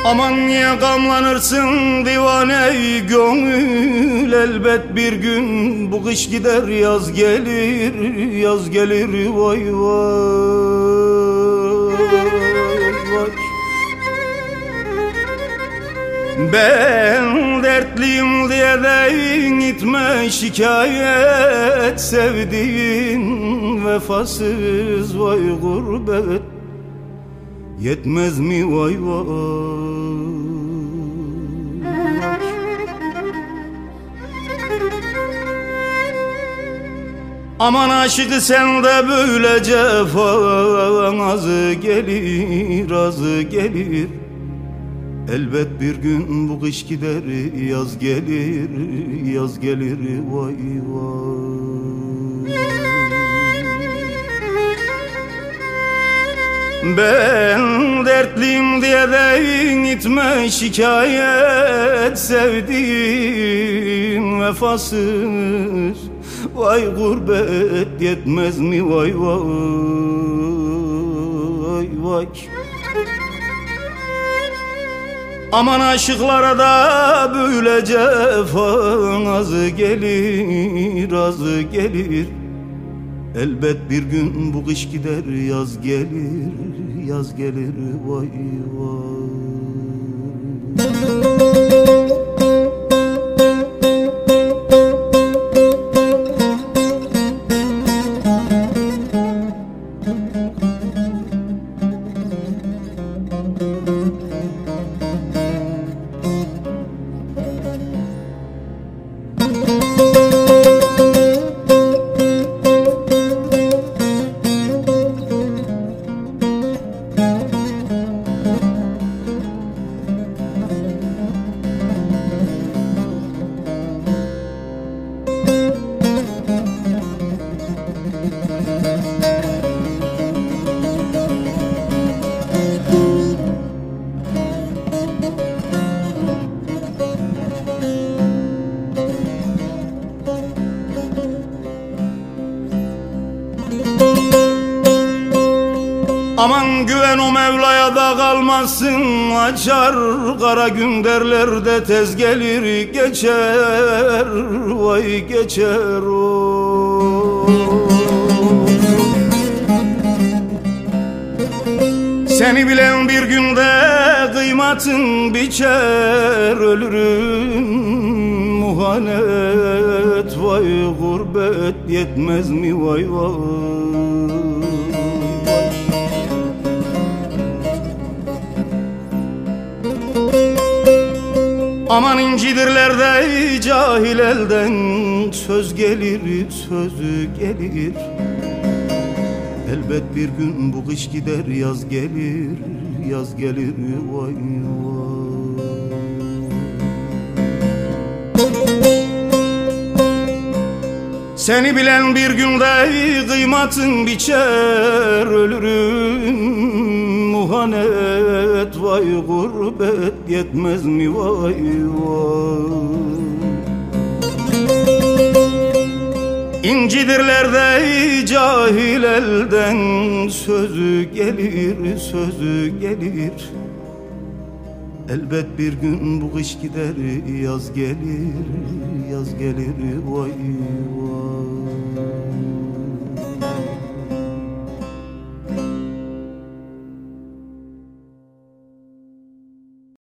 Aman niye gamlanırsın divane gönül, elbet bir gün bu kış gider yaz gelir, yaz gelir vay vay vay. Ben dertliyim diye de gitme şikayet, sevdiğin vefasız vay gurbet, yetmez mi vay vay. Aman aşıkı sen de böyle cefan, azı gelir azı gelir, elbet bir gün bu kış gider yaz gelir, yaz gelir vay vay. Ben dertliyim diye de gitme şikayet, sevdiğim vefasız vay gurbet, yetmez mi vay vay vay. Aman aşıklara da böyle cefan, azı gelir azı gelir, elbet bir gün bu kış gider yaz gelir, yaz gelir vay vay. Aman güven o Mevla'ya da kalmasın, açar kara gün derler de tez gelir geçer vay geçer o. Seni bilen bir günde kıymatın biçer, ölürüm muhanet vay gurbet, yetmez mi vay vay. Aman incidirler de cahil elden, söz gelir sözü gelir, elbet bir gün bu kış gider yaz gelir, yaz gelir vay vay. Seni bilen bir günde kıymatın biçer, ölürüm muhanet vay gurbet, yetmez mi vay vay. İncidirler de cahil elden, sözü gelir sözü gelir, elbet bir gün bu kış gider yaz gelir, yaz gelir vay vay.